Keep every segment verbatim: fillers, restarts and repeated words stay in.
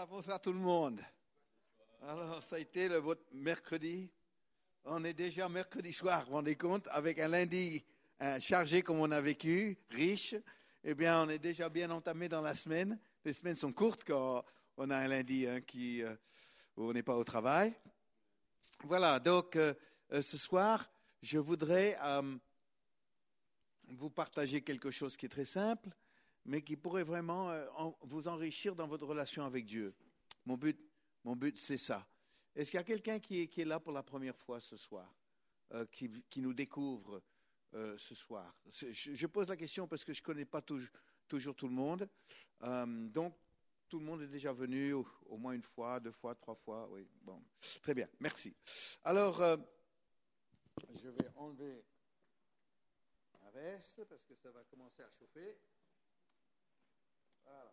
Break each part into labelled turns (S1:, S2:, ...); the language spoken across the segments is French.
S1: Bonsoir tout le monde. Alors, ça a été le votre mercredi. On est déjà mercredi soir, vous vous rendez compte, avec un lundi euh, chargé comme on a vécu, riche. Eh bien, on est déjà bien entamé dans la semaine. Les semaines sont courtes quand on a un lundi hein, qui, euh, où on n'est pas au travail. Voilà, donc euh, euh, ce soir, je voudrais euh, vous partager quelque chose qui est très simple, mais qui pourrait vraiment euh, en, vous enrichir dans votre relation avec Dieu. Mon but, mon but c'est ça. Est-ce qu'il y a quelqu'un qui est, qui est là pour la première fois ce soir, euh, qui, qui nous découvre euh, ce soir? je, je pose la question parce que je ne connais pas tout, toujours tout le monde. Euh, donc, tout le monde est déjà venu au, au moins une fois, deux fois, trois fois. Oui, bon, très bien, merci. Alors, euh, je vais enlever ma veste parce que ça va commencer à chauffer. Voilà.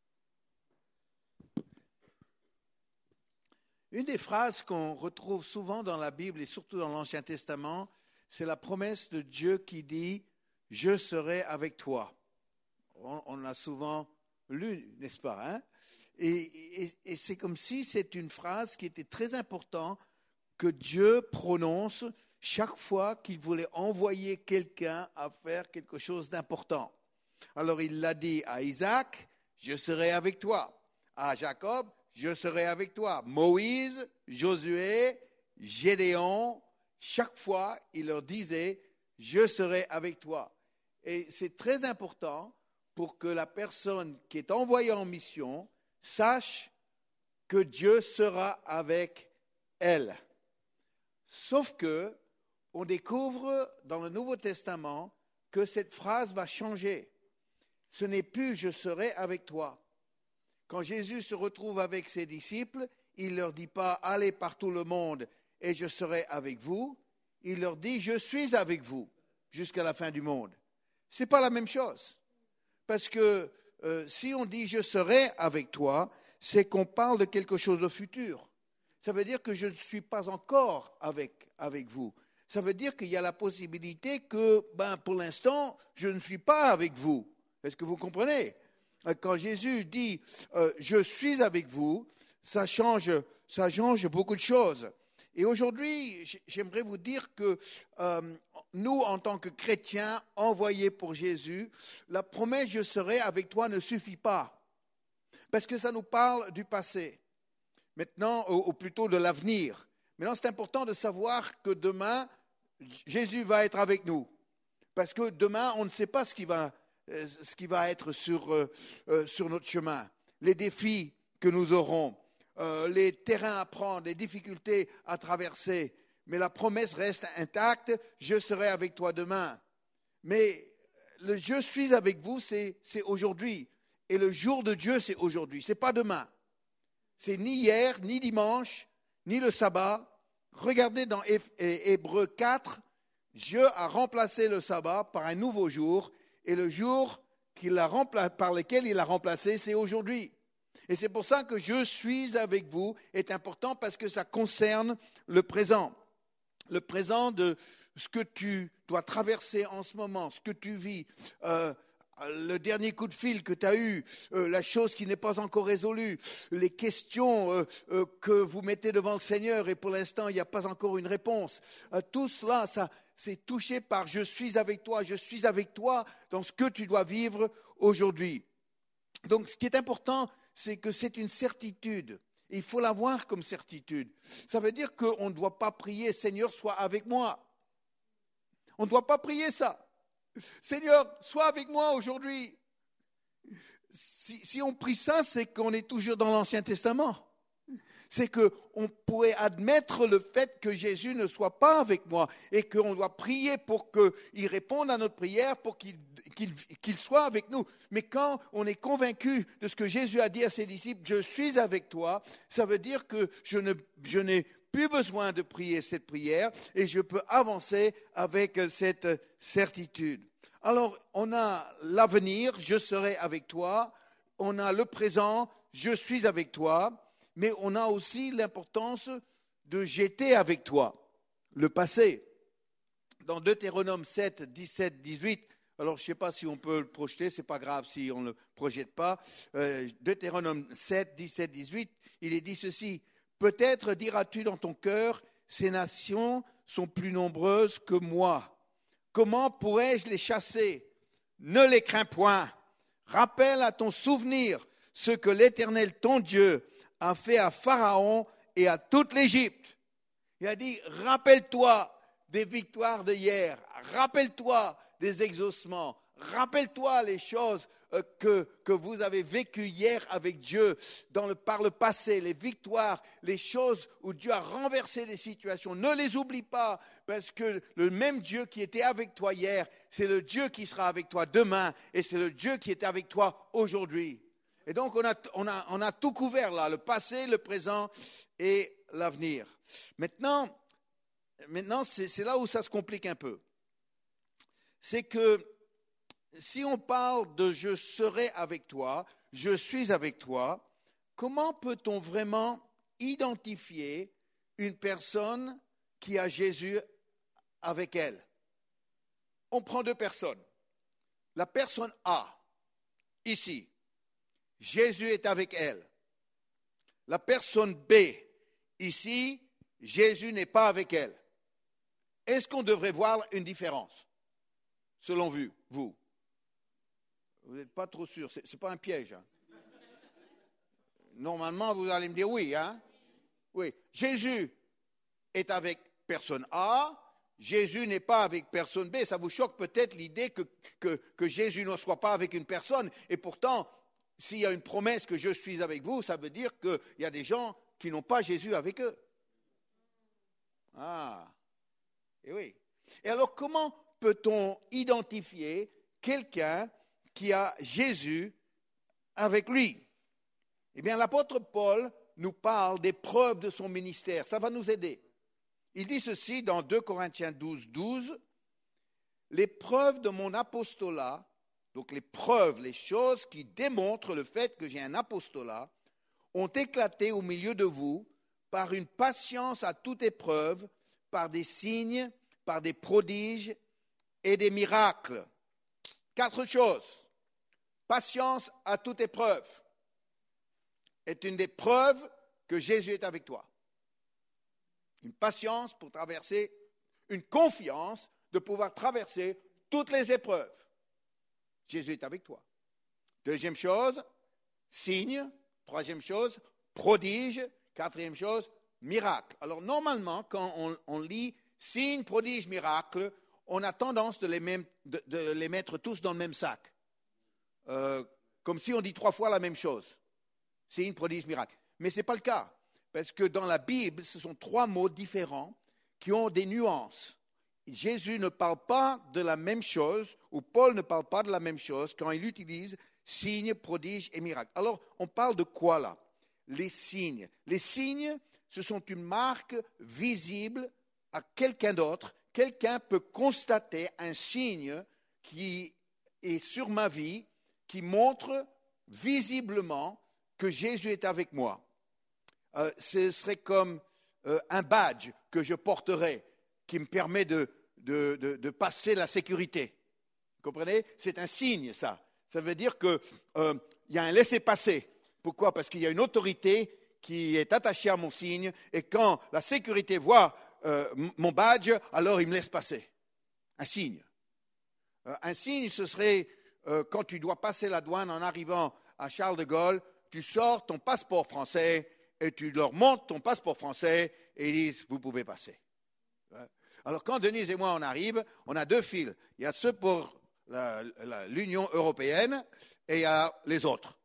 S1: Une des phrases qu'on retrouve souvent dans la Bible et surtout dans l'Ancien Testament, c'est la promesse de Dieu qui dit « Je serai avec toi ». On, on l'a souvent lu, n'est-ce pas hein? Et, et, et c'est comme si c'est une phrase qui était très importante que Dieu prononce chaque fois qu'il voulait envoyer quelqu'un à faire quelque chose d'important. Alors il l'a dit à Isaac, je serai avec toi. À Jacob, je serai avec toi. Moïse, Josué, Gédéon, chaque fois il leur disait, je serai avec toi. Et c'est très important pour que la personne qui est envoyée en mission sache que Dieu sera avec elle. Sauf que on découvre dans le Nouveau Testament que cette phrase va changer. Ce n'est plus « je serai avec toi ». Quand Jésus se retrouve avec ses disciples, il ne leur dit pas « allez par tout le monde et je serai avec vous ». Il leur dit « je suis avec vous jusqu'à la fin du monde ». Ce n'est pas la même chose. Parce que euh, si on dit « je serai avec toi », c'est qu'on parle de quelque chose de futur. Ça veut dire que je ne suis pas encore avec, avec vous. Ça veut dire qu'il y a la possibilité que, ben, pour l'instant, je ne suis pas avec vous. Est-ce que vous comprenez? Quand Jésus dit euh, « je suis avec vous », ça change, ça change beaucoup de choses. Et aujourd'hui, j'aimerais vous dire que euh, nous, en tant que chrétiens envoyés pour Jésus, la promesse « je serai avec toi » ne suffit pas. Parce que ça nous parle du passé. Maintenant, ou, ou plutôt de l'avenir. Maintenant, c'est important de savoir que demain, Jésus va être avec nous. Parce que demain, on ne sait pas ce qui va, ce qui va être sur, euh, sur notre chemin. Les défis que nous aurons, euh, les terrains à prendre, les difficultés à traverser. Mais la promesse reste intacte, je serai avec toi demain. Mais le « je suis avec vous », c'est, c'est aujourd'hui. Et le jour de Dieu, c'est aujourd'hui, c'est pas demain. C'est ni hier, ni dimanche, ni le sabbat. Regardez dans Hébreux quatre, Dieu a remplacé le sabbat par un nouveau jour, et le jour qu'il a rempla- par lequel il a remplacé, c'est aujourd'hui. Et c'est pour ça que « je suis avec vous » est important parce que ça concerne le présent. Le présent de ce que tu dois traverser en ce moment, ce que tu vis, euh, le dernier coup de fil que tu as eu, euh, la chose qui n'est pas encore résolue, les questions euh, euh, que vous mettez devant le Seigneur et pour l'instant il n'y a pas encore une réponse. Euh, tout cela, ça, c'est touché par « je suis avec toi », je suis avec toi dans ce que tu dois vivre aujourd'hui. Donc ce qui est important, c'est que c'est une certitude. Il faut l'avoir comme certitude. Ça veut dire qu'on ne doit pas prier « Seigneur, sois avec moi ». On ne doit pas prier ça. Seigneur, sois avec moi aujourd'hui. Si, si on prie ça, c'est qu'on est toujours dans l'Ancien Testament. C'est qu'on pourrait admettre le fait que Jésus ne soit pas avec moi et qu'on doit prier pour qu'il réponde à notre prière, pour qu'il, qu'il, qu'il soit avec nous. Mais quand on est convaincu de ce que Jésus a dit à ses disciples, je suis avec toi, ça veut dire que je, ne, je n'ai plus besoin de prier cette prière et je peux avancer avec cette certitude. Alors, on a l'avenir, je serai avec toi. On a le présent, je suis avec toi. Mais on a aussi l'importance de j'étais avec toi, le passé. Dans Deutéronome sept, dix-sept, dix-huit, Alors, je ne sais pas si on peut le projeter, ce n'est pas grave si on ne le projette pas. Euh, Deutéronome sept, dix-sept, dix-huit, il est dit ceci. Peut-être diras-tu dans ton cœur, ces nations sont plus nombreuses que moi. Comment pourrais-je les chasser? Ne les crains point. Rappelle à ton souvenir ce que l'Éternel, ton Dieu, a fait à Pharaon et à toute l'Égypte. Il a dit, rappelle-toi des victoires de hier. Rappelle-toi des exaucements. Rappelle-toi les choses euh, que, que vous avez vécues hier avec Dieu dans le, par le passé, les victoires, les choses où Dieu a renversé les situations. Ne les oublie pas, parce que le même Dieu qui était avec toi hier, c'est le Dieu qui sera avec toi demain, et c'est le Dieu qui est avec toi aujourd'hui. Et donc on a, on a, on a tout couvert là, le passé, le présent et l'avenir. Maintenant, maintenant c'est, c'est là où ça se complique un peu. C'est que si on parle de « je serai avec toi »,« je suis avec toi », comment peut-on vraiment identifier une personne qui a Jésus avec elle? On prend deux personnes. La personne A, ici, Jésus est avec elle. La personne B, ici, Jésus n'est pas avec elle. Est-ce qu'on devrait voir une différence? Selon vous, vous Vous n'êtes pas trop sûr, ce n'est pas un piège. Hein? Normalement, vous allez me dire oui. Hein? Oui. Jésus est avec personne A, Jésus n'est pas avec personne B. Ça vous choque peut-être l'idée que, que, que Jésus ne soit pas avec une personne. Et pourtant, s'il y a une promesse que je suis avec vous, ça veut dire qu'il y a des gens qui n'ont pas Jésus avec eux. Ah, et oui. Et alors, comment peut-on identifier quelqu'un qui a Jésus avec lui? Eh bien, l'apôtre Paul nous parle des preuves de son ministère. Ça va nous aider. Il dit ceci dans deux Corinthiens douze, douze. Les preuves de mon apostolat, donc les preuves, les choses qui démontrent le fait que j'ai un apostolat, ont éclaté au milieu de vous par une patience à toute épreuve, par des signes, par des prodiges et des miracles. Quatre choses. Patience à toute épreuve est une des preuves que Jésus est avec toi. Une patience pour traverser, une confiance de pouvoir traverser toutes les épreuves. Jésus est avec toi. Deuxième chose, signe. Troisième chose, prodige. Quatrième chose, miracle. Alors normalement, quand on, on lit signe, prodige, miracle, on a tendance de les, même, de, de les mettre tous dans le même sac. Euh, comme si on dit trois fois la même chose. Signe, prodige, miracle. Mais ce n'est pas le cas. Parce que dans la Bible, ce sont trois mots différents qui ont des nuances. Jésus ne parle pas de la même chose, ou Paul ne parle pas de la même chose quand il utilise signes, prodiges et miracles. Alors, on parle de quoi là? Les signes. Les signes, ce sont une marque visible à quelqu'un d'autre. Quelqu'un peut constater un signe qui est sur ma vie, qui montre visiblement que Jésus est avec moi. Euh, ce serait comme euh, un badge que je porterais qui me permet de, de, de, de passer la sécurité. Vous comprenez? C'est un signe, ça. Ça veut dire qu'il euh, y a un laissez-passer. Pourquoi? Parce qu'il y a une autorité qui est attachée à mon signe, et quand la sécurité voit euh, mon badge, alors il me laisse passer. Un signe. Euh, un signe, ce serait euh, quand tu dois passer la douane en arrivant à Charles de Gaulle, tu sors ton passeport français et tu leur montres ton passeport français et ils disent « vous pouvez passer ». Alors quand Denise et moi on arrive, on a deux fils. Il y a ceux pour la, la, l'Union européenne et il y a les autres.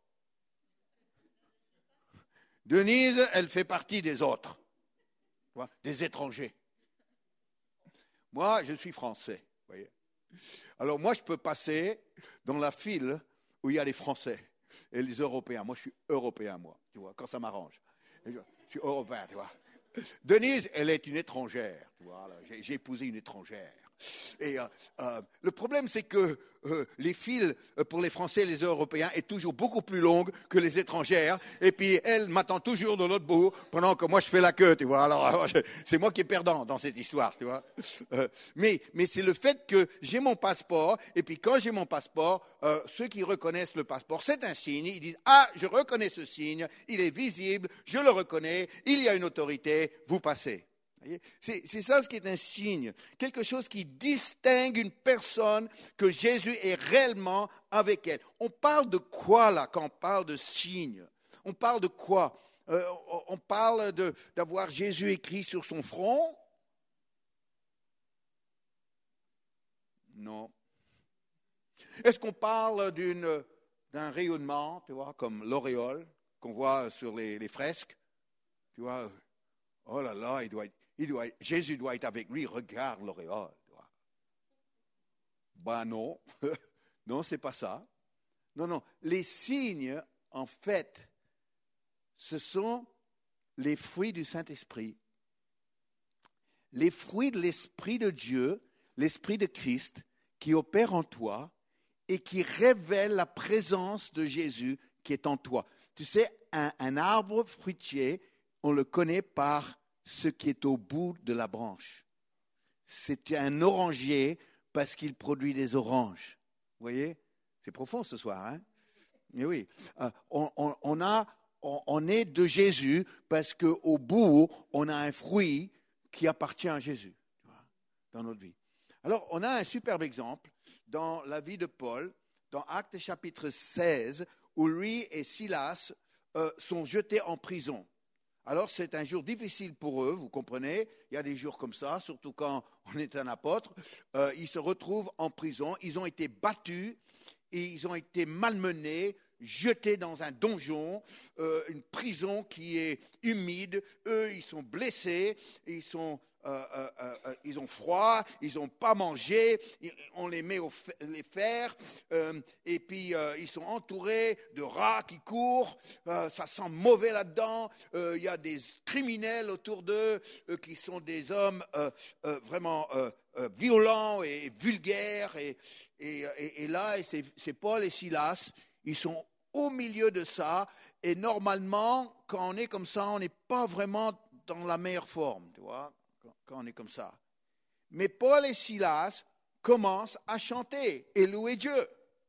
S1: Denise, elle fait partie des autres, des étrangers. Moi, je suis français, vous voyez. Alors moi, je peux passer dans la file où il y a les Français et les Européens. Moi, je suis européen, moi, tu vois, quand ça m'arrange. Je suis européen, tu vois. Denise, elle est une étrangère, tu vois. Là, j'ai, j'ai épousé une étrangère. Et euh, euh, le problème, c'est que euh, les files pour les Français et les Européens est toujours beaucoup plus longue que les étrangères. Et puis, elle m'attend toujours de l'autre bout, pendant que moi, je fais la queue, tu vois. Alors, c'est moi qui est perdant dans cette histoire, tu vois. Euh, mais mais c'est le fait que j'ai mon passeport, et puis quand j'ai mon passeport, euh, ceux qui reconnaissent le passeport, c'est un signe. Ils disent, ah, je reconnais ce signe, il est visible, je le reconnais, il y a une autorité, vous passez. C'est, c'est ça ce qui est un signe, quelque chose qui distingue une personne que Jésus est réellement avec elle. On parle de quoi là quand on parle de signe? On parle de quoi? euh, On parle de, d'avoir Jésus écrit sur son front? Non. Est-ce qu'on parle d'une, d'un rayonnement, tu vois, comme l'auréole qu'on voit sur les, les fresques? Tu vois, oh là là, il doit être Il doit, Jésus doit être avec lui, regarde l'auréole. Ben non, non, c'est pas ça. Non, non, les signes, en fait, ce sont les fruits du Saint-Esprit. Les fruits de l'Esprit de Dieu, l'Esprit de Christ, qui opère en toi et qui révèle la présence de Jésus qui est en toi. Tu sais, un, un arbre fruitier, on le connaît par ce qui est au bout de la branche. C'est un orangier parce qu'il produit des oranges. Vous voyez? C'est profond ce soir, hein? Mais oui, euh, on, on, on, a, on, on est de Jésus parce qu'au bout, on a un fruit qui appartient à Jésus, tu vois, dans notre vie. Alors, on a un superbe exemple dans la vie de Paul, dans Actes chapitre seize, où lui et Silas euh, sont jetés en prison. Alors, c'est un jour difficile pour eux, vous comprenez. Il y a des jours comme ça, surtout quand on est un apôtre. Euh, ils se retrouvent en prison, ils ont été battus, et ils ont été malmenés, jetés dans un donjon, euh, une prison qui est humide. Eux, ils sont blessés, ils sont... Euh, euh, euh, ils ont froid, ils n'ont pas mangé, on les met au f- les fers, euh, et puis euh, ils sont entourés de rats qui courent, euh, ça sent mauvais là-dedans, euh, il y a des criminels autour d'eux euh, qui sont des hommes euh, euh, vraiment euh, euh, violents et vulgaires, et, et, et, et là, et c'est, c'est Paul et Silas, ils sont au milieu de ça, et normalement, quand on est comme ça, on n'est pas vraiment dans la meilleure forme, tu vois, quand on est comme ça. Mais Paul et Silas commencent à chanter et louer Dieu.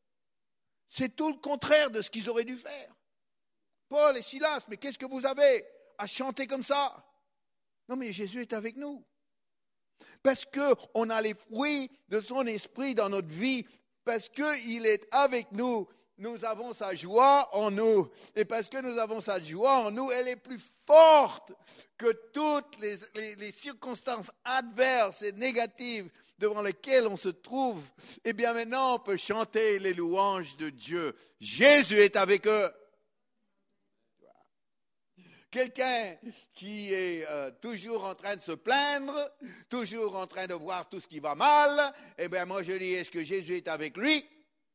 S1: C'est tout le contraire de ce qu'ils auraient dû faire. Paul et Silas, mais qu'est-ce que vous avez à chanter comme ça? Non, mais Jésus est avec nous. Parce qu'on a les fruits de son esprit dans notre vie, parce qu'il est avec nous. Nous avons sa joie en nous. Et parce que nous avons sa joie en nous, elle est plus forte que toutes les, les, les circonstances adverses et négatives devant lesquelles on se trouve. Eh bien maintenant, on peut chanter les louanges de Dieu. Jésus est avec eux. Quelqu'un qui est euh, toujours en train de se plaindre, toujours en train de voir tout ce qui va mal, eh bien moi je dis, est-ce que Jésus est avec lui?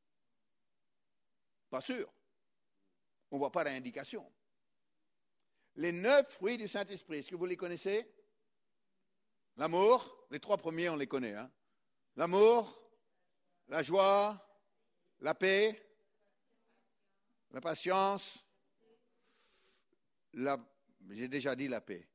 S1: Pas sûr. On ne voit pas d'indication. Les neuf fruits du Saint-Esprit, est-ce que vous les connaissez? L'amour, les trois premiers, on les connaît. Hein? L'amour, la joie, la paix, la patience, la, j'ai déjà dit la paix,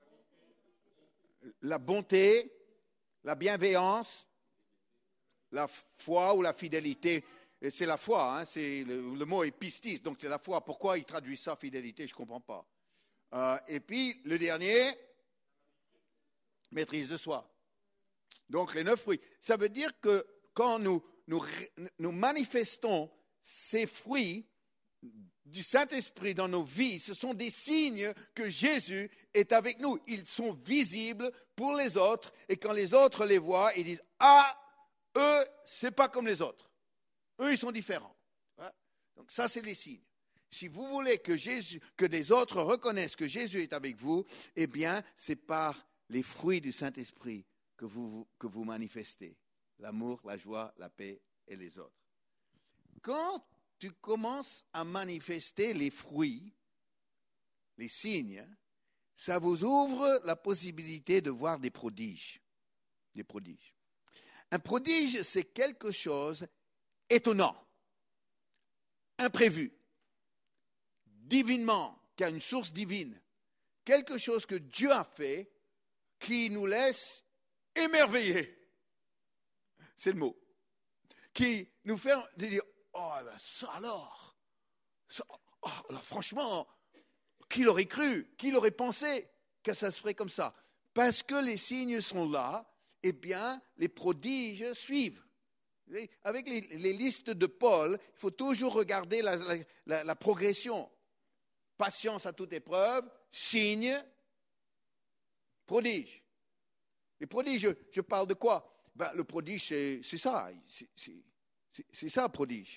S1: la bonté, la bienveillance, la foi ou la fidélité. Et c'est la foi, hein, c'est le, le mot est pistis, donc c'est la foi. Pourquoi il traduit ça, fidélité, je ne comprends pas. Euh, et puis, le dernier, maîtrise de soi. Donc, les neuf fruits. Ça veut dire que quand nous, nous, nous manifestons ces fruits du Saint-Esprit dans nos vies, ce sont des signes que Jésus est avec nous. Ils sont visibles pour les autres, et quand les autres les voient, ils disent « Ah, eux, c'est pas comme les autres. Eux, ils sont différents. » Donc ça, c'est les signes. Si vous voulez que, Jésus, que les autres reconnaissent que Jésus est avec vous, eh bien, c'est par les fruits du Saint-Esprit que vous, que vous manifestez. L'amour, la joie, la paix et les autres. Quand tu commences à manifester les fruits, les signes, ça vous ouvre la possibilité de voir des prodiges. Des prodiges. Un prodige, c'est quelque chose d'étonnant, imprévu, divinement, qui a une source divine. Quelque chose que Dieu a fait qui nous laisse émerveillés. C'est le mot. Qui nous fait dire, oh ben ça alors, ça, oh, alors franchement, qui l'aurait cru, qui l'aurait pensé que ça se ferait comme ça? Parce que les signes sont là, eh bien, les prodiges suivent. Avec les, les listes de Paul, il faut toujours regarder la, la, la, la progression. Patience à toute épreuve, signe, prodige. Les prodiges, je, je parle de quoi? Ben, le prodige, c'est, c'est ça. C'est, c'est, c'est, c'est ça, prodige.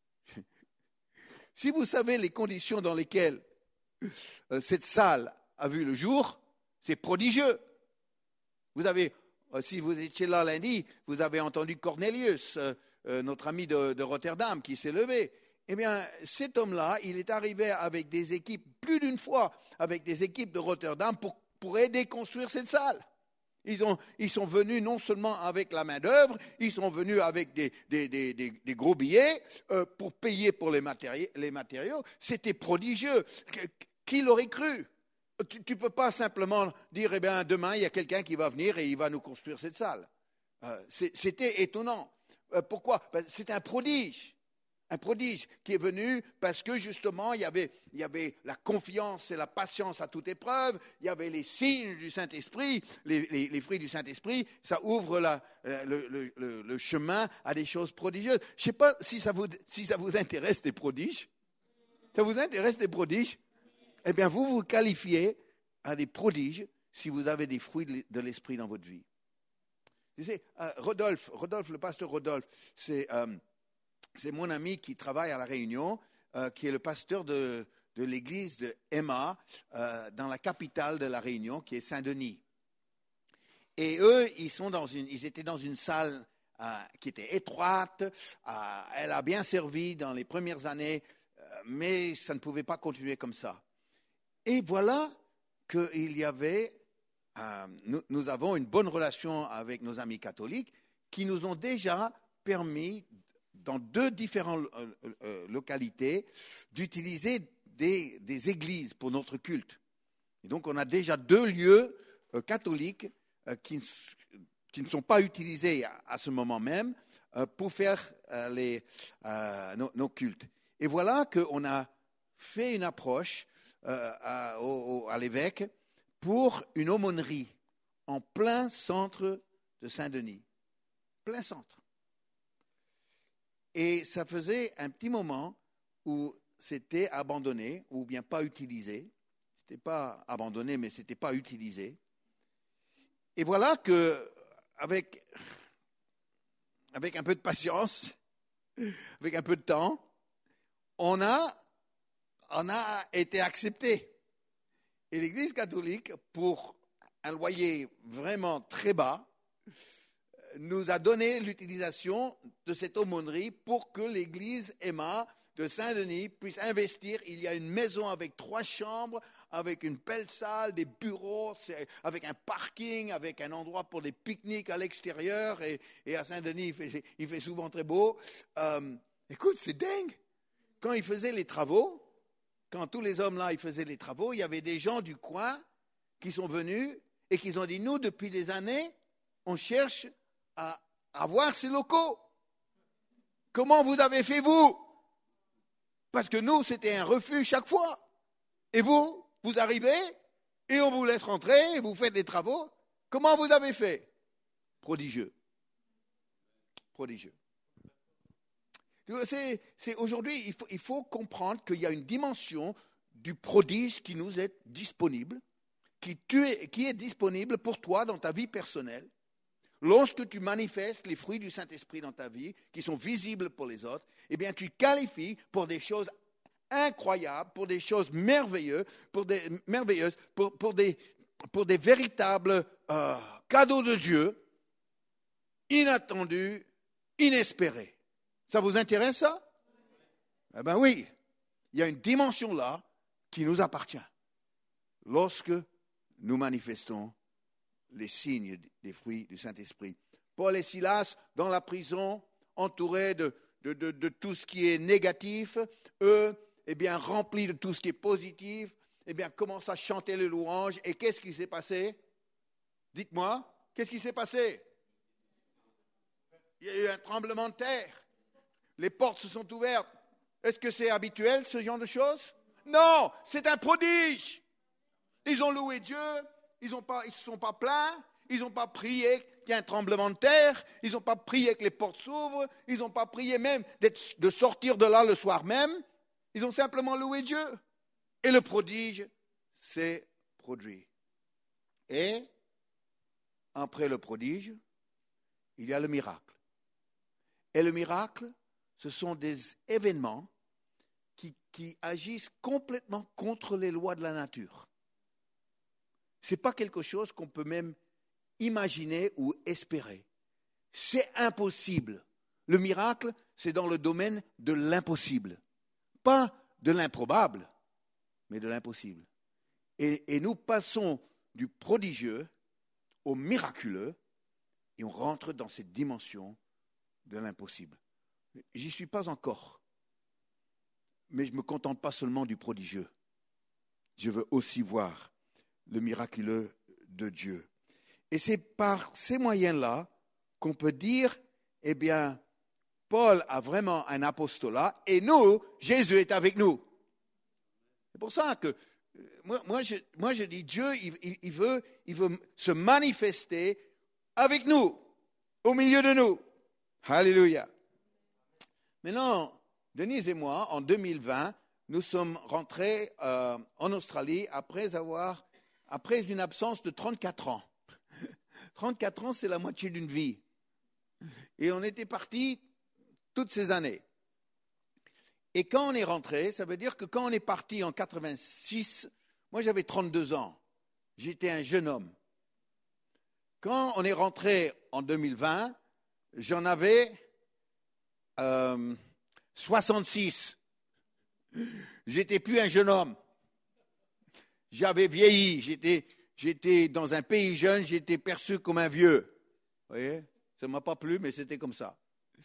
S1: Si vous savez les conditions dans lesquelles euh, cette salle a vu le jour, c'est prodigieux. Vous avez, euh, si vous étiez là lundi, vous avez entendu Cornelius, euh, euh, notre ami de, de Rotterdam, qui s'est levé. Eh bien, cet homme-là, il est arrivé avec des équipes, plus d'une fois, avec des équipes de Rotterdam pour, pour aider à construire cette salle. Ils, ont, ils sont venus non seulement avec la main-d'œuvre, ils sont venus avec des, des, des, des, des gros billets euh, pour payer pour les, matéri- les matériaux. C'était prodigieux. Qui l'aurait cru? Tu ne peux pas simplement dire, eh bien, demain, il y a quelqu'un qui va venir et il va nous construire cette salle. Euh, c'est, c'était étonnant. Euh, pourquoi? Ben, c'est un prodige. Un prodige qui est venu parce que justement il y avait, il y avait la confiance et la patience à toute épreuve, il y avait les signes du Saint-Esprit, les, les, les fruits du Saint-Esprit, ça ouvre la, le, le, le, le chemin à des choses prodigieuses. Je ne sais pas si ça, vous, si ça vous intéresse des prodiges. Ça vous intéresse des prodiges? Eh bien vous vous qualifiez à des prodiges si vous avez des fruits de l'Esprit dans votre vie. Vous savez, euh, Rodolphe, Rodolphe, le pasteur Rodolphe, c'est... Euh, C'est mon ami qui travaille à La Réunion, euh, qui est le pasteur de, de l'église de Emma, euh, dans la capitale de La Réunion, qui est Saint-Denis. Et eux, ils, sont dans une, ils étaient dans une salle euh, qui était étroite. Euh, elle a bien servi dans les premières années, euh, mais ça ne pouvait pas continuer comme ça. Et voilà qu'il y avait, euh, nous, nous avons une bonne relation avec nos amis catholiques qui nous ont déjà permis dans deux différentes euh, euh, localités, d'utiliser des, des églises pour notre culte. Et donc, on a déjà deux lieux euh, catholiques euh, qui, qui ne sont pas utilisés à, à ce moment même euh, pour faire euh, les, euh, nos, nos cultes. Et voilà qu'on a fait une approche euh, à, au, à l'évêque pour une aumônerie en plein centre de Saint-Denis. Plein centre. Et ça faisait un petit moment où c'était abandonné, ou bien pas utilisé. Ce n'était pas abandonné, mais ce n'était pas utilisé. Et voilà qu'avec avec un peu de patience, avec un peu de temps, on a, on a été accepté. Et l'Église catholique, pour un loyer vraiment très bas, nous a donné l'utilisation de cette aumônerie pour que l'église Emma de Saint-Denis puisse investir. Il y a une maison avec trois chambres, avec une belle salle, des bureaux, avec un parking, avec un endroit pour des pique-niques à l'extérieur. Et, et à Saint-Denis, il fait, il fait souvent très beau. Euh, écoute, c'est dingue. Quand ils faisaient les travaux, quand tous les hommes là, ils faisaient les travaux, il y avait des gens du coin qui sont venus et qui ont dit, nous, depuis des années, on cherche à avoir ces locaux. Comment vous avez fait, vous? Parce que nous, c'était un refus chaque fois. Et vous, vous arrivez et on vous laisse rentrer et vous faites des travaux. Comment vous avez fait? Prodigieux. Prodigieux. C'est, c'est aujourd'hui, il faut, il faut comprendre qu'il y a une dimension du prodige qui nous est disponible, qui, tu es, qui est disponible pour toi dans ta vie personnelle. Lorsque tu manifestes les fruits du Saint-Esprit dans ta vie, qui sont visibles pour les autres, eh bien, tu qualifies pour des choses incroyables, pour des choses merveilleuses, pour des, merveilleuses, pour, pour, des, pour des véritables euh, cadeaux de Dieu, inattendus, inespérés. Ça vous intéresse, ça? Eh bien oui, il y a une dimension là qui nous appartient. Lorsque nous manifestons les signes des fruits du Saint-Esprit Paul et Silas dans la prison, entourés de, de, de, de tout ce qui est négatif. Eux, eh bien, remplis de tout ce qui est positif, eh bien, commencent à chanter les louanges. Et qu'est-ce qui s'est passé? Dites-moi, qu'est-ce qui s'est passé? Il y a eu un tremblement de terre. Les portes se sont ouvertes. Est-ce que c'est habituel, ce genre de choses? Non, c'est un prodige. Ils ont loué Dieu, ils ne se sont pas plaints, ils n'ont pas prié qu'il y ait un tremblement de terre, ils n'ont pas prié que les portes s'ouvrent, ils n'ont pas prié même de sortir de là le soir même. Ils ont simplement loué Dieu. Et le prodige s'est produit. Et après le prodige, il y a le miracle. Et le miracle, ce sont des événements qui, qui agissent complètement contre les lois de la nature. Ce n'est pas quelque chose qu'on peut même imaginer ou espérer. C'est impossible. Le miracle, c'est dans le domaine de l'impossible. Pas de l'improbable, mais de l'impossible. Et, et nous passons du prodigieux au miraculeux et on rentre dans cette dimension de l'impossible. J'y suis pas encore, mais je ne me contente pas seulement du prodigieux. Je veux aussi voir le miraculeux de Dieu. Et c'est par ces moyens-là qu'on peut dire, eh bien, Paul a vraiment un apostolat et nous, Jésus est avec nous. C'est pour ça que moi, moi, je, moi je dis, Dieu, il, il, il, veut, il veut se manifester avec nous, au milieu de nous. Alléluia. Maintenant, Denise et moi, en deux mille vingt, nous sommes rentrés euh, en Australie après avoir, après une absence de trente-quatre ans. trente-quatre ans, c'est la moitié d'une vie. Et on était partis toutes ces années. Et quand on est rentré, ça veut dire que quand on est parti en quatre-vingt-six, moi j'avais trente-deux ans. J'étais un jeune homme. Quand on est rentré en deux mille vingt, j'en avais euh, soixante-six. J'étais plus un jeune homme. J'avais vieilli. J'étais, j'étais dans un pays jeune, j'étais perçu comme un vieux. Vous voyez? Ça ne m'a pas plu, mais c'était comme ça.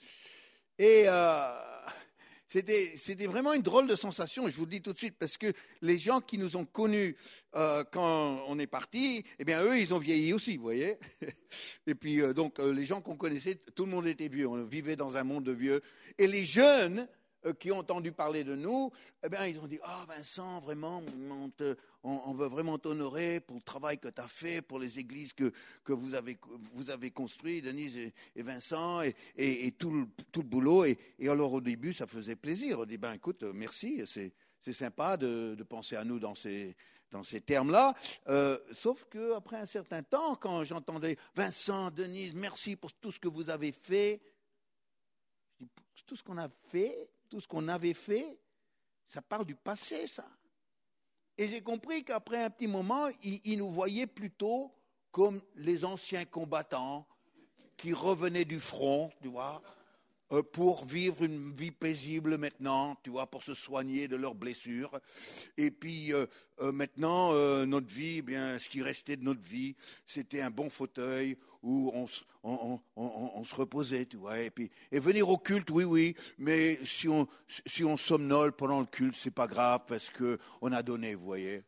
S1: Et euh, c'était, c'était vraiment une drôle de sensation, je vous le dis tout de suite, parce que les gens qui nous ont connus euh, quand on est partis, eh bien, eux, ils ont vieilli aussi, vous voyez. Et puis, euh, donc, euh, les gens qu'on connaissait, tout le monde était vieux. On vivait dans un monde de vieux. Et les jeunes euh, qui ont entendu parler de nous, eh bien, ils ont dit « Ah, oh, Vincent, vraiment, on, te, on, on veut vraiment t'honorer pour le travail que tu as fait, pour les églises que, que vous avez, vous avez construites, Denise et, et Vincent, et, et, et tout, le, tout le boulot. Et, et alors, au début, ça faisait plaisir. On dit ben, « Écoute, merci, c'est, c'est sympa de, de penser à nous dans ces... » dans ces termes-là, euh, sauf qu'après un certain temps, quand j'entendais « Vincent, Denise, merci pour tout ce que vous avez fait », je dis « Tout ce qu'on a fait, tout ce qu'on avait fait, ça parle du passé, ça. » Et j'ai compris qu'après un petit moment, ils, ils nous voyaient plutôt comme les anciens combattants qui revenaient du front, tu vois, Euh, pour vivre une vie paisible maintenant, tu vois, pour se soigner de leurs blessures. Et puis euh, euh, maintenant, euh, notre vie, eh bien, ce qui restait de notre vie, c'était un bon fauteuil où on, on, on, on, on se reposait, tu vois. Et puis et venir au culte, oui, oui, mais si on, si on somnole pendant le culte, c'est pas grave parce que on a donné, vous voyez.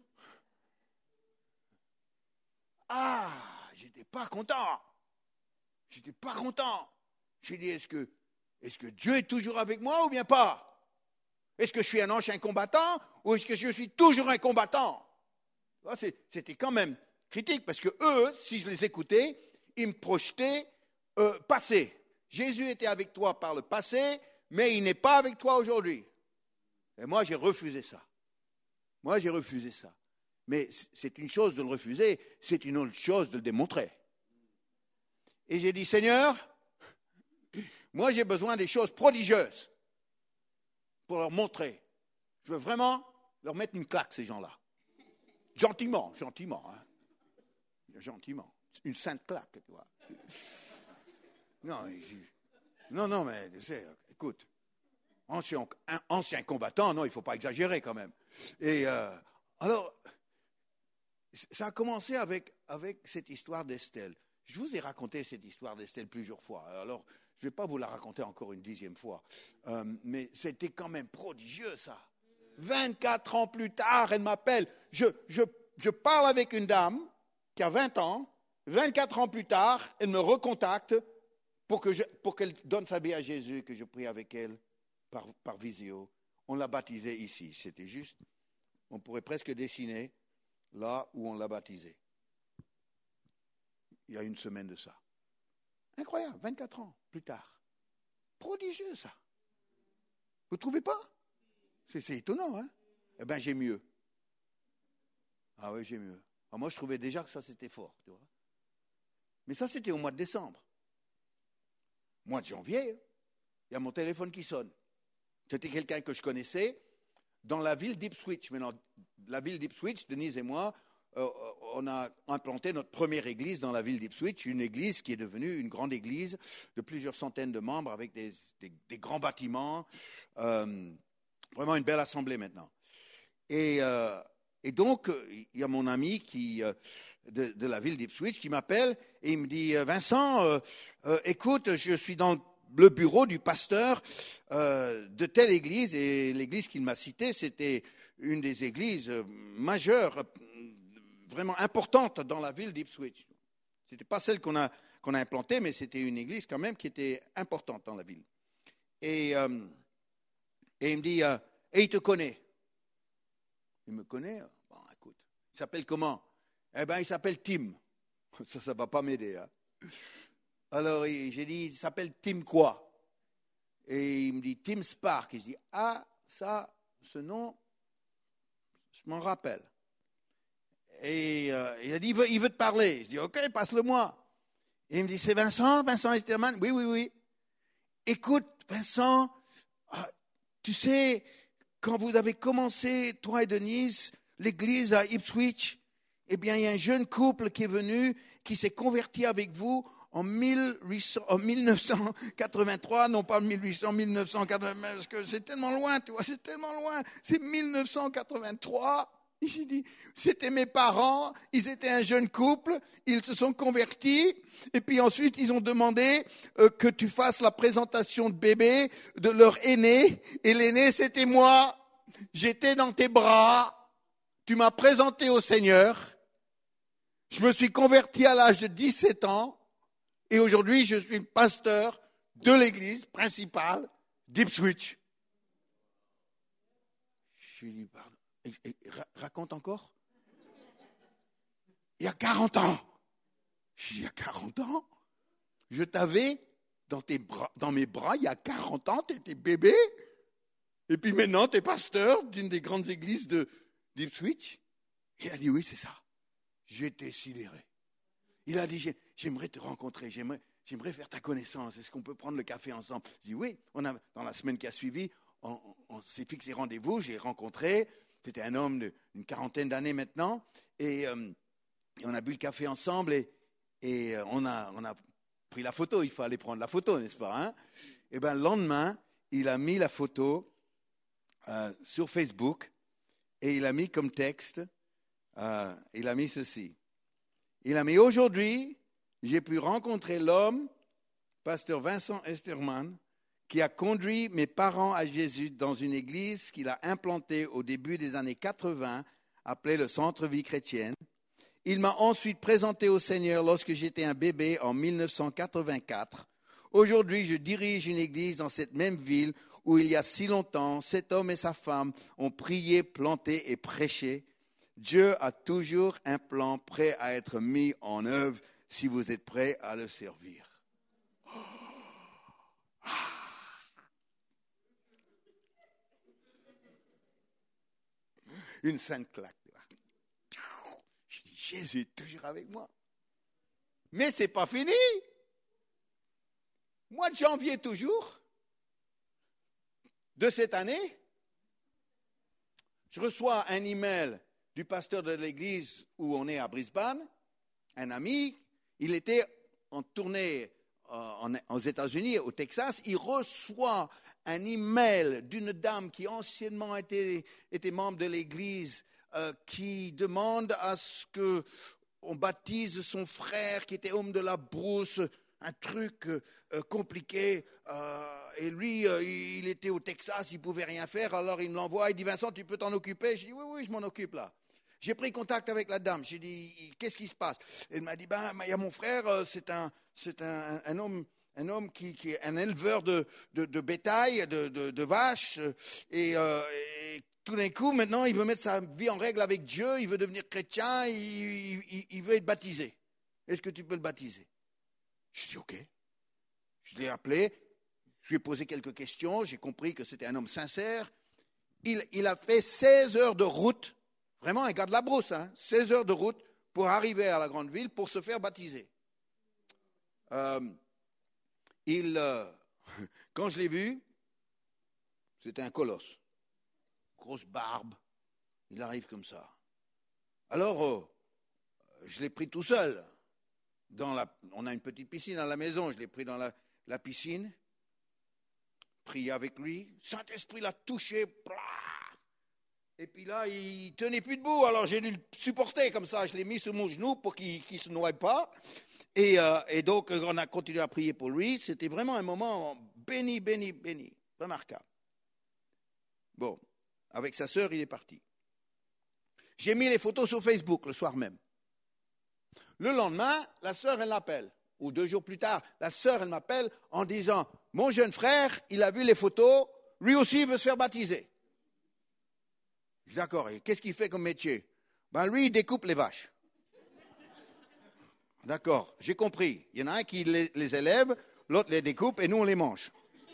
S1: Ah, j'étais pas content. J'étais pas content. J'ai dit, est-ce que, est-ce que Dieu est toujours avec moi ou bien pas? Est-ce que je suis un ancien combattant ou est-ce que je suis toujours un combattant? C'était quand même critique parce que eux, si je les écoutais, ils me projetaient euh, passé. Jésus était avec toi par le passé, mais il n'est pas avec toi aujourd'hui. Et moi, j'ai refusé ça. Moi, j'ai refusé ça. Mais c'est une chose de le refuser, c'est une autre chose de le démontrer. Et j'ai dit, Seigneur, moi, j'ai besoin des choses prodigieuses pour leur montrer. Je veux vraiment leur mettre une claque, ces gens-là. Gentiment, gentiment. Hein. Gentiment. Une sainte claque, tu vois. Non, non, non, mais tu sais, écoute, ancien, ancien combattant, non, il ne faut pas exagérer quand même. Et euh, alors, ça a commencé avec, avec cette histoire d'Estelle. Je vous ai raconté cette histoire d'Estelle plusieurs fois. Alors, je ne vais pas vous la raconter encore une dixième fois. Euh, mais c'était quand même prodigieux, ça. vingt-quatre ans plus tard, elle m'appelle. Je, je, je parle avec une dame qui a vingt ans. vingt-quatre ans plus tard, elle me recontacte pour, que je, pour qu'elle donne sa vie à Jésus, que je prie avec elle par, par visio. On l'a baptisée ici. C'était juste, on pourrait presque dessiner là où on l'a baptisée. Il y a une semaine de ça. Incroyable, vingt-quatre ans plus tard. Prodigieux, ça. Vous ne trouvez pas? C'est, c'est étonnant, hein? Eh bien, j'ai mieux. Ah oui, j'ai mieux. Alors moi, je trouvais déjà que ça, c'était fort, tu vois. Mais ça, c'était au mois de décembre. Mois de janvier, il y a mon téléphone qui sonne. C'était quelqu'un que je connaissais dans la ville d'Ipswich. Maintenant, la ville d'Ipswich, Denise et moi, euh, on a implanté notre première église dans la ville d'Ipswich, une église qui est devenue une grande église de plusieurs centaines de membres avec des, des, des grands bâtiments. Euh, vraiment une belle assemblée maintenant. Et, euh, et donc, il y a mon ami qui, euh, de, de la ville d'Ipswich qui m'appelle et il me dit « Vincent, euh, euh, écoute, je suis dans le bureau du pasteur euh, de telle église. » Et l'église qu'il m'a citée, c'était une des églises majeures, vraiment importante dans la ville d'Ipswich. Ce n'était pas celle qu'on a, qu'on a implantée, mais c'était une église quand même qui était importante dans la ville. Et, euh, et il me dit, euh, et il te connaît. Il me connaît? Bon, écoute, il s'appelle comment? Eh bien, il s'appelle Tim. Ça, ça ne va pas m'aider. Hein. Alors, il, j'ai dit, il s'appelle Tim quoi? Et il me dit, Tim Spark. Et je dis, ah, ça, ce nom, je m'en rappelle. Et euh, il a dit, il veut, il veut te parler. Je dis, ok, passe-le-moi. Et il me dit, c'est Vincent, Vincent Esterman? Oui, oui, oui. Écoute, Vincent, tu sais, quand vous avez commencé, toi et Denise, l'église à Ipswich, eh bien, il y a un jeune couple qui est venu, qui s'est converti avec vous en, mille huit cents, en mille neuf cent quatre-vingt-trois, non pas mille huit cents, mille neuf cent quatre-vingt, parce que c'est tellement loin, tu vois, c'est tellement loin. C'est mille neuf cent quatre-vingt-trois. Et j'ai dit, c'était mes parents, ils étaient un jeune couple, ils se sont convertis, et puis ensuite ils ont demandé euh, que tu fasses la présentation de bébé de leur aîné, et l'aîné c'était moi, j'étais dans tes bras, tu m'as présenté au Seigneur, je me suis converti à l'âge de dix-sept ans, et aujourd'hui je suis le pasteur de l'église principale d'Ipswich. Je lui ai dit, pardon. Et, et, raconte encore. Il y a quarante ans. Je dis, il y a quarante ans. Je t'avais dans, tes bras, dans mes bras il y a quarante ans, tu étais bébé. Et puis maintenant, tu es pasteur d'une des grandes églises de, d'Ipswich. Il a dit, oui, c'est ça. J'étais sidéré. Il a dit, j'aimerais te rencontrer, j'aimerais, j'aimerais faire ta connaissance. Est-ce qu'on peut prendre le café ensemble? Je dis, oui. On a, dans la semaine qui a suivi, on, on, on s'est fixé rendez-vous, j'ai rencontré. C'était un homme d'une quarantaine d'années maintenant, et, euh, et on a bu le café ensemble, et, et euh, on, a, on a pris la photo. Il faut aller prendre la photo, n'est-ce pas, hein? Et bien, le lendemain, il a mis la photo euh, sur Facebook, et il a mis comme texte, euh, il a mis ceci. Il a mis, aujourd'hui, j'ai pu rencontrer l'homme, pasteur Vincent Esterman, qui a conduit mes parents à Jésus dans une église qu'il a implantée au début des années quatre-vingts, appelée le Centre Vie Chrétienne. Il m'a ensuite présenté au Seigneur lorsque j'étais un bébé en mille neuf cent quatre-vingt-quatre. Aujourd'hui, je dirige une église dans cette même ville où il y a si longtemps, cet homme et sa femme ont prié, planté et prêché. Dieu a toujours un plan prêt à être mis en œuvre si vous êtes prêts à le servir. Une sainte claque. Je dis, Jésus est toujours avec moi. Mais ce n'est pas fini. Mois de janvier toujours, de cette année, je reçois un email du pasteur de l'église où on est à Brisbane, un ami. Il était en tournée en, aux États-Unis, au Texas. Il reçoit un email d'une dame qui anciennement était, était membre de l'église, euh, qui demande à ce on baptise son frère qui était homme de la brousse, un truc euh, compliqué. Euh, et lui, euh, il était au Texas, il ne pouvait rien faire. Alors il me l'envoie, il dit, Vincent, tu peux t'en occuper? Je dis, oui, oui, je m'en occupe là. J'ai pris contact avec la dame. J'ai dit, qu'est-ce qui se passe? Elle m'a dit, ben, il y a mon frère, c'est un, c'est un, un homme... Un homme qui, qui est un éleveur de, de, de bétail, de, de, de vaches, et, euh, et tout d'un coup, maintenant, il veut mettre sa vie en règle avec Dieu, il veut devenir chrétien, il, il, il veut être baptisé. Est-ce que tu peux le baptiser? Je dis, OK. Je l'ai appelé, je lui ai posé quelques questions, j'ai compris que c'était un homme sincère. Il, il a fait seize heures de route, vraiment un gars de la brousse, hein, seize heures de route pour arriver à la grande ville pour se faire baptiser. Euh, Il, euh, quand je l'ai vu, c'était un colosse. Grosse barbe. Il arrive comme ça. Alors, euh, je l'ai pris tout seul. Dans la, on a une petite piscine à la maison. Je l'ai pris dans la, la piscine. Prié avec lui. Saint-Esprit l'a touché. Et puis là, il tenait plus debout. Alors, j'ai dû le supporter comme ça. Je l'ai mis sur mon genou pour qu'il ne se noie pas. Et, euh, et donc, on a continué à prier pour lui. C'était vraiment un moment béni, béni, béni, remarquable. Bon, avec sa sœur, il est parti. J'ai mis les photos sur Facebook le soir même. Le lendemain, la sœur, elle l'appelle. Ou deux jours plus tard, la sœur, elle m'appelle en disant, mon jeune frère, il a vu les photos, lui aussi il veut se faire baptiser. Je dis, d'accord, et qu'est-ce qu'il fait comme métier? Ben lui, il découpe les vaches. D'accord, j'ai compris. Il y en a un qui les, les élève, l'autre les découpe et nous on les mange.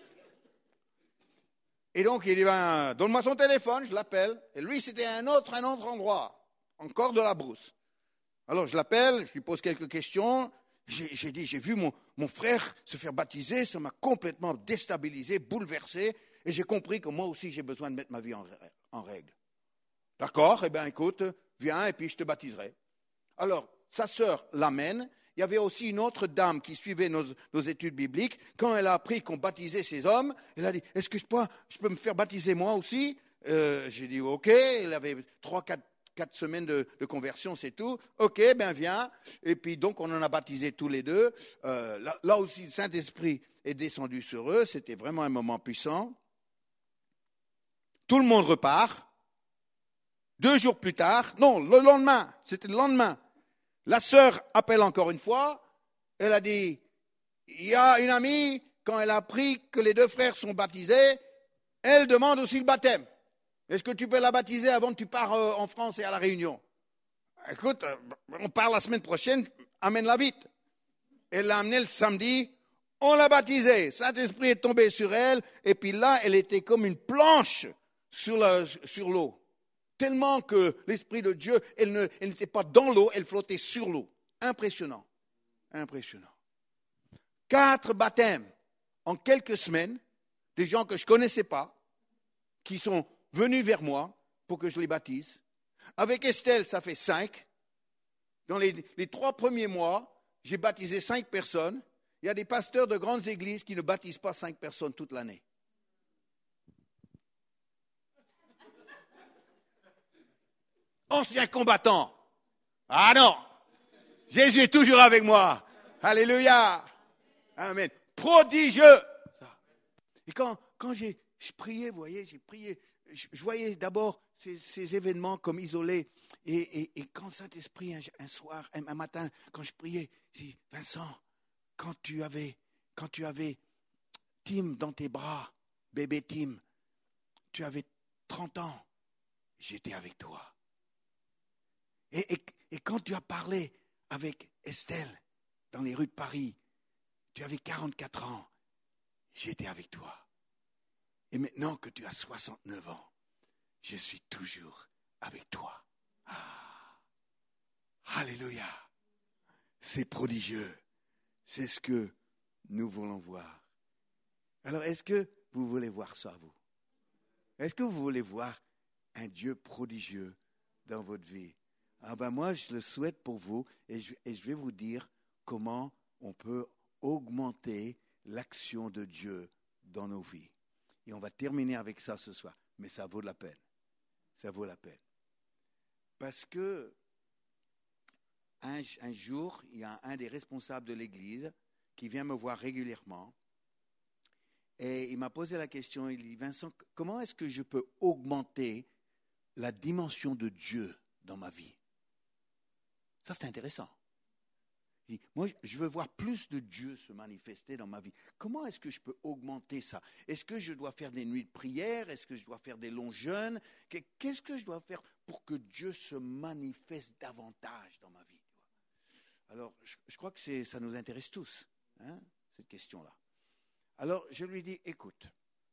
S1: Et donc il dit, ben, donne-moi son téléphone, je l'appelle. Et lui c'était un autre, un autre endroit, encore de la brousse. Alors je l'appelle, je lui pose quelques questions. J'ai, j'ai dit, j'ai vu mon, mon frère se faire baptiser, ça m'a complètement déstabilisé, bouleversé. Et j'ai compris que moi aussi j'ai besoin de mettre ma vie en, en règle. D'accord, eh bien écoute, viens et puis je te baptiserai. Alors, sa sœur l'amène. Il y avait aussi une autre dame qui suivait nos, nos études bibliques. Quand elle a appris qu'on baptisait ces hommes, elle a dit, est-ce que je peux, je peux me faire baptiser moi aussi? euh, J'ai dit, OK. Elle avait trois, quatre, quatre semaines de, de conversion, c'est tout. OK, ben viens. Et puis donc, on en a baptisé tous les deux. Euh, là, là aussi, le Saint-Esprit est descendu sur eux. C'était vraiment un moment puissant. Tout le monde repart. Deux jours plus tard, non, le lendemain, c'était le lendemain, la sœur appelle encore une fois, elle a dit, il y a une amie, quand elle a appris que les deux frères sont baptisés, elle demande aussi le baptême. Est-ce que tu peux la baptiser avant que tu pars euh, en France et à la Réunion? Écoute, euh, on part la semaine prochaine, amène-la vite. Elle l'a amenée le samedi, on l'a baptisée, Saint-Esprit est tombé sur elle, et puis là, elle était comme une planche sur, la, sur l'eau. Tellement que l'Esprit de Dieu, elle, ne, elle n'était pas dans l'eau, elle flottait sur l'eau. Impressionnant. Impressionnant. Quatre baptêmes en quelques semaines, des gens que je ne connaissais pas, qui sont venus vers moi pour que je les baptise. Avec Estelle, ça fait cinq. Dans les, les trois premiers mois, j'ai baptisé cinq personnes. Il y a des pasteurs de grandes églises qui ne baptisent pas cinq personnes toute l'année. Ancien combattant. Ah non, Jésus est toujours avec moi. Alléluia. Amen. Prodigieux. Et quand, quand j'ai je priais, vous voyez, j'ai prié, je, je voyais d'abord ces, ces événements comme isolés. Et, et, et quand Saint-Esprit, un, un soir, un, un matin, quand je priais, j'ai dit, Vincent, quand tu avais, quand tu avais Tim dans tes bras, bébé Tim, tu avais trente ans, j'étais avec toi. Et, et, et quand tu as parlé avec Estelle dans les rues de Paris, tu avais quarante-quatre ans, j'étais avec toi. Et maintenant que tu as soixante-neuf ans, je suis toujours avec toi. Ah. Alléluia. C'est prodigieux. C'est ce que nous voulons voir. Alors, est-ce que vous voulez voir ça, vous? Est-ce que vous voulez voir un Dieu prodigieux dans votre vie? Ah ben moi, je le souhaite pour vous et je, et je vais vous dire comment on peut augmenter l'action de Dieu dans nos vies. Et on va terminer avec ça ce soir. Mais ça vaut la peine. Ça vaut la peine. Parce que un, un jour, il y a un des responsables de l'église qui vient me voir régulièrement. Et il m'a posé la question, il dit, Vincent, comment est-ce que je peux augmenter la dimension de Dieu dans ma vie? Ça, c'est intéressant. Il dit, moi, je veux voir plus de Dieu se manifester dans ma vie. Comment est-ce que je peux augmenter ça? Est-ce que je dois faire des nuits de prière? Est-ce que je dois faire des longs jeûnes? Qu'est-ce que je dois faire pour que Dieu se manifeste davantage dans ma vie? Alors, je, je crois que c'est, ça nous intéresse tous, hein, cette question-là. Alors, je lui dis, écoute,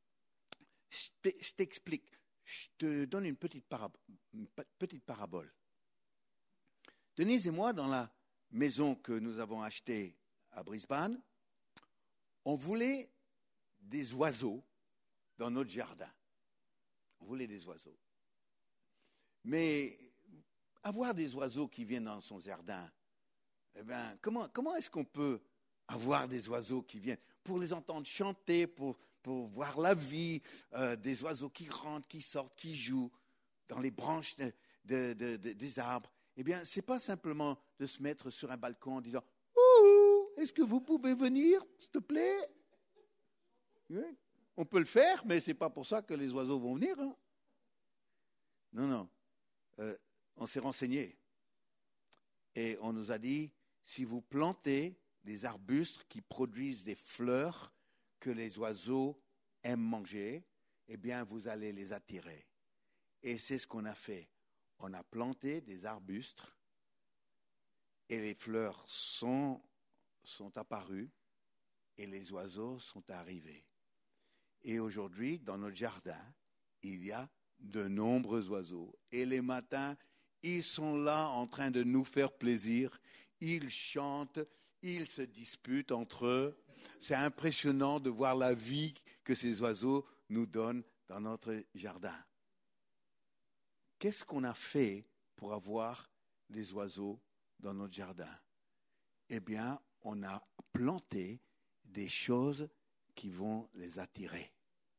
S1: je t'explique, je te donne une petite, parab- une petite parabole. Denise et moi, dans la maison que nous avons achetée à Brisbane, on voulait des oiseaux dans notre jardin. On voulait des oiseaux. Mais avoir des oiseaux qui viennent dans son jardin, eh bien, comment, comment est-ce qu'on peut avoir des oiseaux qui viennent pour les entendre chanter, pour, pour voir la vie, euh, des oiseaux qui rentrent, qui sortent, qui jouent dans les branches de, de, de, de, des arbres? Eh bien, ce n'est pas simplement de se mettre sur un balcon en disant « Ouh, est-ce que vous pouvez venir, s'il te plaît ?» Oui. On peut le faire, mais ce n'est pas pour ça que les oiseaux vont venir. Hein. Non, non. Euh, on s'est renseigné. Et on nous a dit, si vous plantez des arbustes qui produisent des fleurs que les oiseaux aiment manger, eh bien, vous allez les attirer. Et c'est ce qu'on a fait. On a planté des arbustes et les fleurs sont, sont apparues et les oiseaux sont arrivés. Et aujourd'hui, dans notre jardin, il y a de nombreux oiseaux. Et les matins, ils sont là en train de nous faire plaisir. Ils chantent, ils se disputent entre eux. C'est impressionnant de voir la vie que ces oiseaux nous donnent dans notre jardin. Qu'est-ce qu'on a fait pour avoir les oiseaux dans notre jardin? Eh bien, on a planté des choses qui vont les attirer.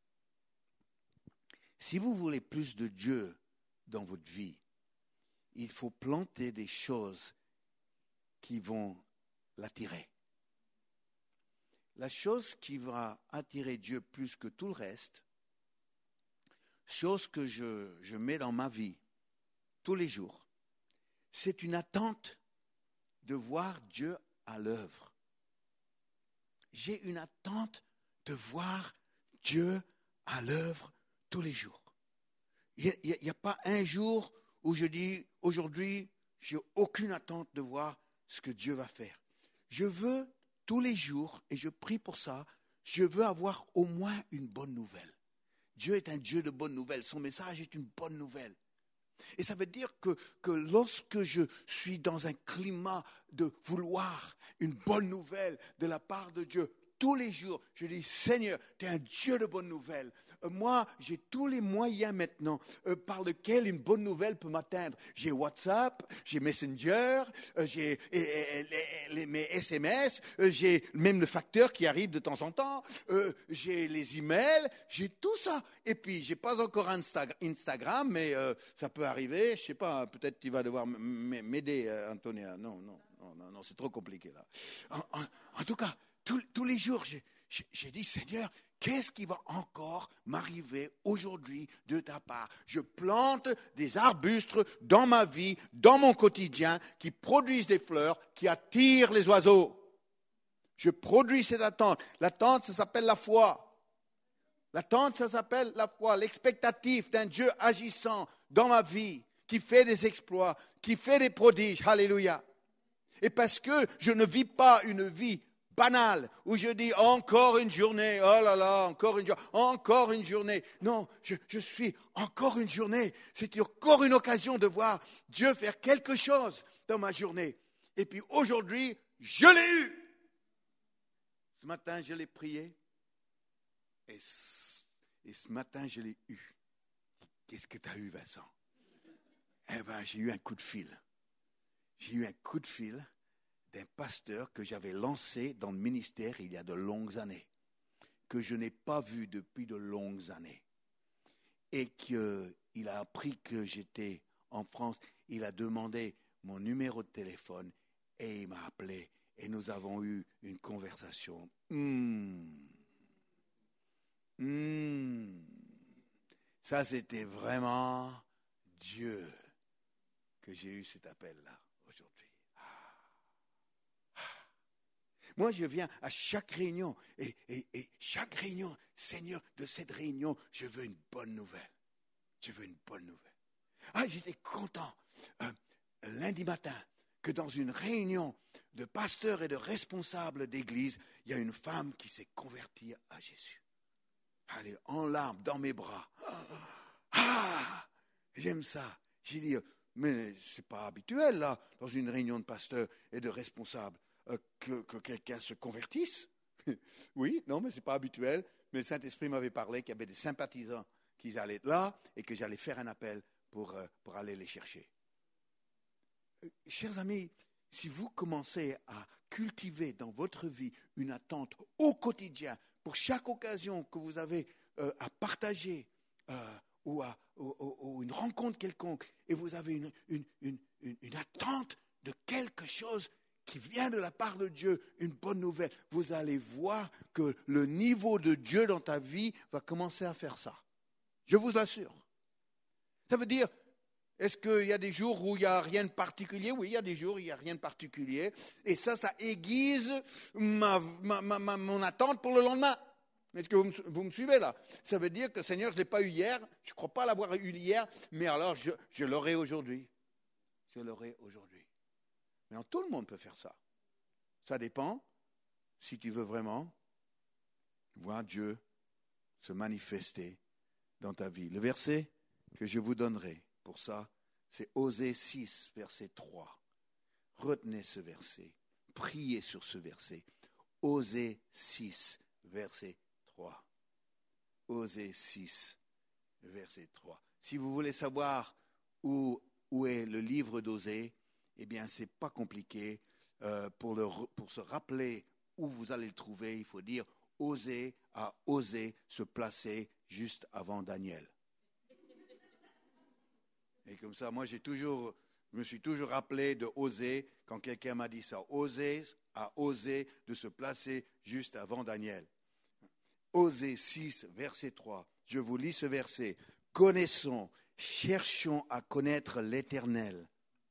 S1: Si vous voulez plus de Dieu dans votre vie, il faut planter des choses qui vont l'attirer. La chose qui va attirer Dieu plus que tout le reste, chose que je, je mets dans ma vie tous les jours, c'est une attente de voir Dieu à l'œuvre. J'ai une attente de voir Dieu à l'œuvre tous les jours. Il n'y a, a pas un jour où je dis, aujourd'hui, je n'ai aucune attente de voir ce que Dieu va faire. Je veux tous les jours, et je prie pour ça, je veux avoir au moins une bonne nouvelle. Dieu est un Dieu de bonnes nouvelles. Son message est une bonne nouvelle. Et ça veut dire que, que lorsque je suis dans un climat de vouloir une bonne nouvelle de la part de Dieu, tous les jours, je dis, Seigneur, tu es un Dieu de bonnes nouvelles. Euh, moi, j'ai tous les moyens maintenant euh, par lesquels une bonne nouvelle peut m'atteindre. J'ai WhatsApp, j'ai Messenger, euh, j'ai et, et, les, les, mes S M S, euh, j'ai même le facteur qui arrive de temps en temps, euh, j'ai les emails, j'ai tout ça. Et puis, j'ai pas encore Insta- Instagram, mais euh, ça peut arriver. Je sais pas, peut-être tu vas devoir m- m'aider, euh, Antonia. Non, non, non, non, non, c'est trop compliqué là. En, en, en tout cas, Tous, tous les jours, j'ai, j'ai, j'ai dit, Seigneur, qu'est-ce qui va encore m'arriver aujourd'hui de ta part? Je plante des arbustes dans ma vie, dans mon quotidien, qui produisent des fleurs, qui attirent les oiseaux. Je produis cette attente. L'attente, ça s'appelle la foi. L'attente, ça s'appelle la foi, l'expectative d'un Dieu agissant dans ma vie, qui fait des exploits, qui fait des prodiges. Alléluia. Et parce que je ne vis pas une vie banal, où je dis encore une journée, oh là là, encore une journée, encore une journée. Non, je, je suis encore une journée. C'est encore une occasion de voir Dieu faire quelque chose dans ma journée. Et puis aujourd'hui, je l'ai eu. Ce matin, je l'ai prié. Et ce, et ce matin, je l'ai eu. Qu'est-ce que tu as eu, Vincent? Eh bien, j'ai eu un coup de fil. J'ai eu un coup de fil d'un pasteur que j'avais lancé dans le ministère il y a de longues années, que je n'ai pas vu depuis de longues années. Et qu'il a appris que j'étais en France, il a demandé mon numéro de téléphone et il m'a appelé et nous avons eu une conversation. Mmh. Mmh. Ça, c'était vraiment Dieu que j'ai eu cet appel-là aujourd'hui. Moi, je viens à chaque réunion et, et, et chaque réunion, Seigneur, de cette réunion, je veux une bonne nouvelle. Je veux une bonne nouvelle. Ah, j'étais content euh, lundi matin que dans une réunion de pasteurs et de responsables d'église, il y a une femme qui s'est convertie à Jésus. Elle est en larmes dans mes bras. Ah, j'aime ça. J'ai dit, mais c'est pas habituel là, dans une réunion de pasteurs et de responsables, euh, que, que quelqu'un se convertisse. Oui, non, mais c'est pas habituel. Mais le Saint-Esprit m'avait parlé qu'il y avait des sympathisants qui allaient être là et que j'allais faire un appel pour, euh, pour aller les chercher. Euh, chers amis, si vous commencez à cultiver dans votre vie une attente au quotidien, pour chaque occasion que vous avez euh, à partager euh, ou, à, ou, ou, ou une rencontre quelconque, et vous avez une, une, une, une, une attente de quelque chose qui vient de la part de Dieu, une bonne nouvelle, vous allez voir que le niveau de Dieu dans ta vie va commencer à faire ça. Je vous l'assure. Ça veut dire, est-ce qu'il y a des jours où il n'y a rien de particulier? Oui, il y a des jours où il n'y a rien de particulier. Et ça, ça aiguise ma, ma, ma, ma, mon attente pour le lendemain. Est-ce que vous me, vous me suivez là? Ça veut dire que, Seigneur, je ne l'ai pas eu hier, je ne crois pas l'avoir eu hier, mais alors je, je l'aurai aujourd'hui. Je l'aurai aujourd'hui. Mais en, tout le monde peut faire ça. Ça dépend si tu veux vraiment voir Dieu se manifester dans ta vie. Le verset que je vous donnerai pour ça, c'est Osée six, verset trois. Retenez ce verset. Priez sur ce verset. Osée six, verset trois. Osée six, verset trois. Si vous voulez savoir où, où est le livre d'Osée, eh bien, ce n'est pas compliqué. Euh, pour, le, pour se rappeler où vous allez le trouver, il faut dire Osée a osé se placer juste avant Daniel. Et comme ça, moi, j'ai toujours, je me suis toujours rappelé de Osée quand quelqu'un m'a dit ça. Osée a osé de se placer juste avant Daniel. Osée six, verset trois. Je vous lis ce verset. Connaissons, cherchons à connaître l'Éternel.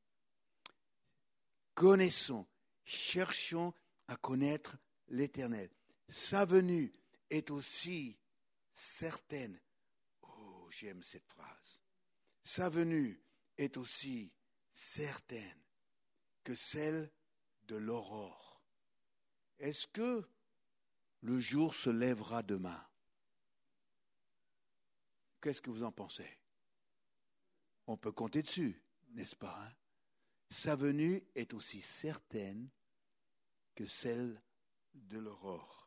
S1: Connaissons, cherchons à connaître l'Éternel. Sa venue est aussi certaine. Oh, j'aime cette phrase. Sa venue est aussi certaine que celle de l'aurore. Est-ce que le jour se lèvera demain? Qu'est-ce que vous en pensez? On peut compter dessus, n'est-ce pas, hein? Sa venue est aussi certaine que celle de l'aurore.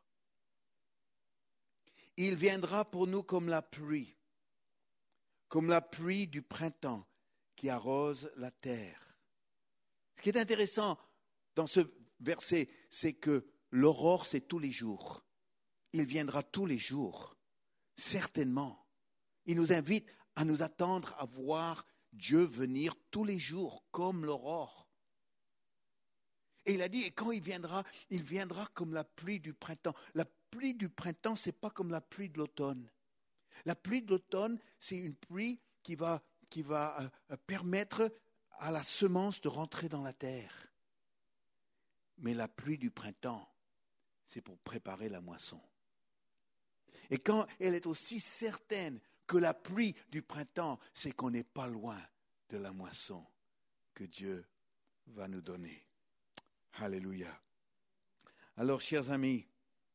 S1: Il viendra pour nous comme la pluie, comme la pluie du printemps qui arrose la terre. Ce qui est intéressant dans ce verset, c'est que l'aurore, c'est tous les jours. Il viendra tous les jours, certainement. Il nous invite à nous attendre à voir Dieu venir tous les jours comme l'aurore. Et il a dit, et quand il viendra, il viendra comme la pluie du printemps. La pluie du printemps, ce n'est pas comme la pluie de l'automne. La pluie de l'automne, c'est une pluie qui va, qui va euh, permettre à la semence de rentrer dans la terre. Mais la pluie du printemps, c'est pour préparer la moisson. Et quand elle est aussi certaine que la pluie du printemps, c'est qu'on n'est pas loin de la moisson que Dieu va nous donner. Alléluia. Alors, chers amis,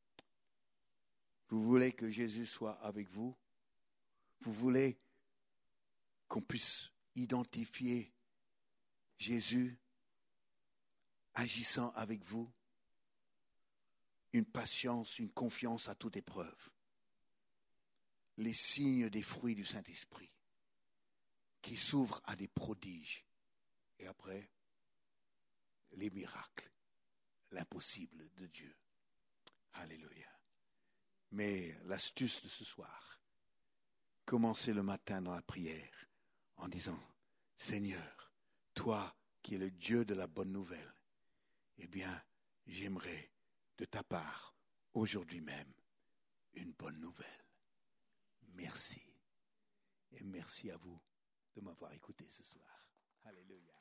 S1: vous voulez que Jésus soit avec vous? Vous voulez qu'on puisse identifier Jésus agissant avec vous? Une patience, une confiance à toute épreuve. Les signes des fruits du Saint-Esprit qui s'ouvrent à des prodiges. Et après, les miracles, l'impossible de Dieu. Alléluia. Mais l'astuce de ce soir, commencez le matin dans la prière en disant, Seigneur, toi qui es le Dieu de la bonne nouvelle, eh bien, j'aimerais de ta part, aujourd'hui même, une bonne nouvelle. Merci. Et merci à vous de m'avoir écouté ce soir. Alléluia.